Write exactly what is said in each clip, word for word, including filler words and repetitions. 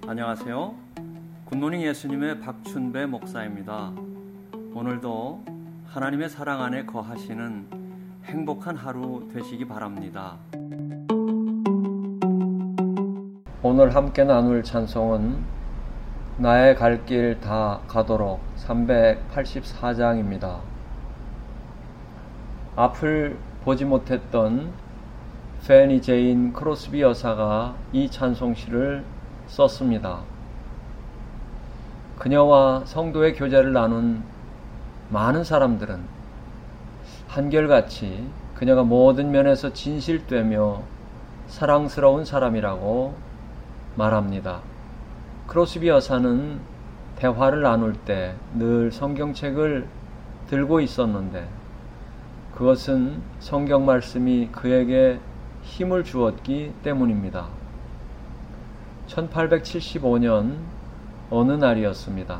안녕하세요. 굿모닝 예수님의 박춘배 목사입니다. 오늘도 하나님의 사랑 안에 거하시는 행복한 하루 되시기 바랍니다. 오늘 함께 나눌 찬송은 나의 갈 길 다 가도록 삼백팔십사 장입니다. 앞을 보지 못했던 페니 제인 크로스비 여사가 이 찬송시를 썼습니다. 그녀와 성도의 교제를 나눈 많은 사람들은 한결같이 그녀가 모든 면에서 진실되며 사랑스러운 사람이라고 말합니다. 크로스비 여사는 대화를 나눌 때 늘 성경책을 들고 있었는데 그것은 성경 말씀이 그에게 힘을 주었기 때문입니다. 천팔백칠십오 년 어느 날이었습니다.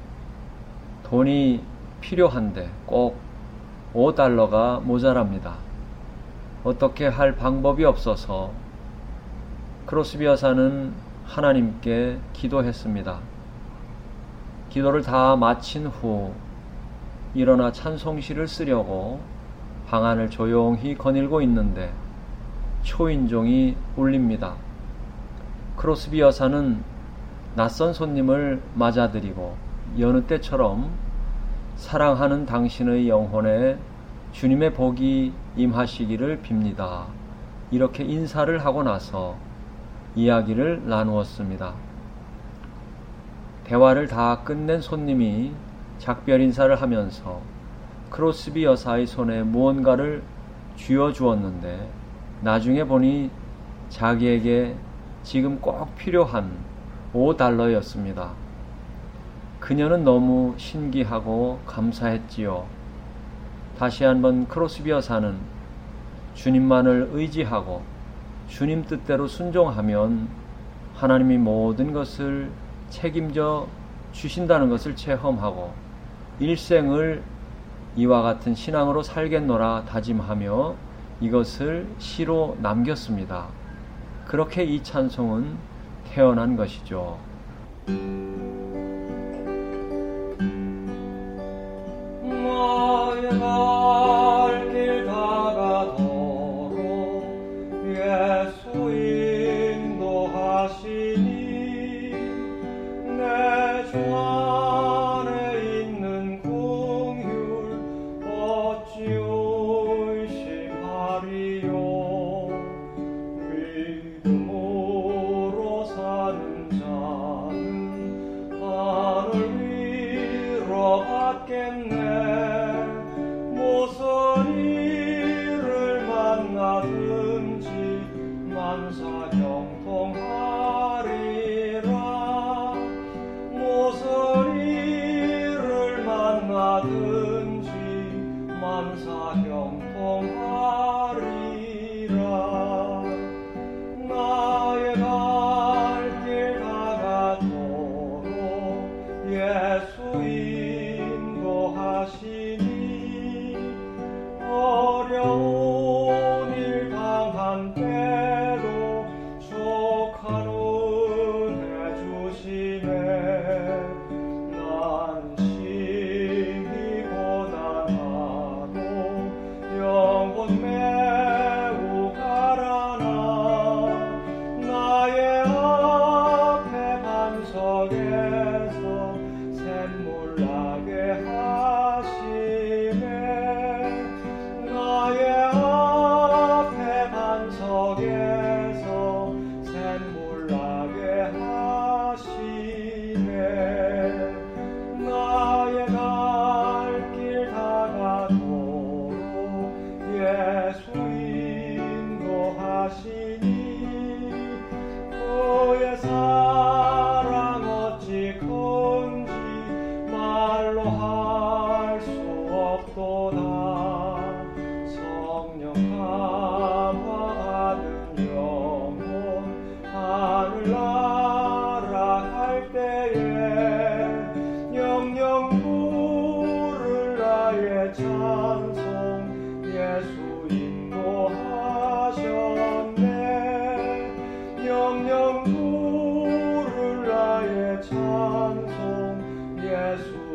돈이 필요한데 꼭 오 달러가 모자랍니다. 어떻게 할 방법이 없어서 크로스비 여사는 하나님께 기도했습니다. 기도를 다 마친 후 일어나 찬송시를 쓰려고 방안을 조용히 거닐고 있는데 초인종이 울립니다. 크로스비 여사는 낯선 손님을 맞아들이고 여느 때처럼 사랑하는 당신의 영혼에 주님의 복이 임하시기를 빕니다. 이렇게 인사를 하고 나서 이야기를 나누었습니다. 대화를 다 끝낸 손님이 작별 인사를 하면서 크로스비 여사의 손에 무언가를 쥐어주었는데 나중에 보니 자기에게 지금 꼭 필요한 오 달러였습니다. 그녀는 너무 신기하고 감사했지요. 다시 한번 크로스비 여사는 주님만을 의지하고 주님 뜻대로 순종하면 하나님이 모든 것을 책임져 주신다는 것을 체험하고 일생을 이와 같은 신앙으로 살겠노라 다짐하며 이것을 시로 남겼습니다. 그렇게 이 찬송은 태어난 것이죠. 나의 갈 길 다가도록 예수 인도하시니 내 주 안에 있는 긍휼 어찌 의심하리요. 믿음으로 사는 자는 하늘 위로 받겠네. 무슨 일을 만나든지 만사형통하리라. 무슨 일을 만나든지 만사형통하리라. 나의 갈 길 다가도록 예수 인도하시니 어려운 일 당한 때도 족한 은혜 주시네. 난 심히 고단하고 영혼 매우 가라나 나의 앞에 반석에서 샘물 나게 하시네. 나의 앞에 반석에서 샘물 나게 하시네. 나의 갈 길 다가도록 예수 인도하시니 그의 사랑 어찌 큰지 말로 할 수 없도다. 성령 감화받은 영혼 하늘나라 갈 때에 영영 부를 나의 찬송 예수 인도하셨네. 영영 부를 예수